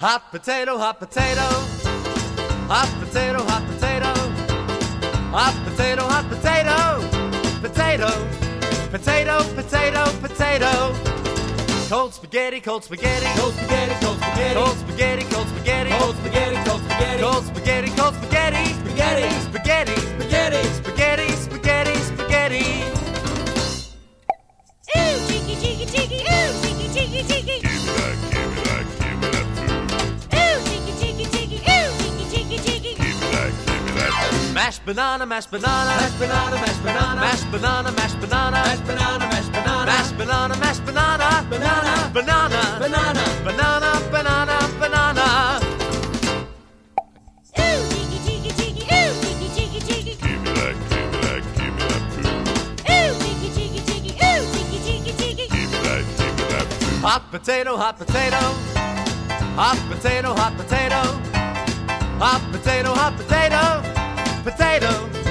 Hot potato, hot potato. Hot potato, hot potato. Hot potato, hot potato. Potato, potato, potato, potato. Cold spaghetti, cold spaghetti. Cold spaghetti, cold spaghetti. Cold spaghetti, cold spaghetti. Cold spaghetti, cold spaghetti. Cold spaghetti, cold spaghetti. Spaghetti, Spaghetti, spaghetti. spaghetti, spaghetti, spaghetti. Ooh, cheeky, cheeky, cheeky, ooh, cheeky, cheeky, cheeky. Give me that food. Ooh, cheeky, cheeky, cheeky, ooh, cheeky, cheeky, cheeky. Give me that food. Mashed banana, mashed banana. Mashed banana, mashed banana. Mashed banana, mashed banana. Mashed banana, mashed banana. Mashed banana, mashed banana. Banana, Banana, banana. banana, banana, banana. Ooh, cheeky, cheeky, cheeky, ooh, cheeky, cheeky, cheeky. Give me that food. Ooh, cheeky, cheeky, cheeky, ooh, cheeky, cheeky, cheeky. Give me that food. Hot potato, hot potato. Hot potato, hot potato. Hot potato, hot potato. Potato,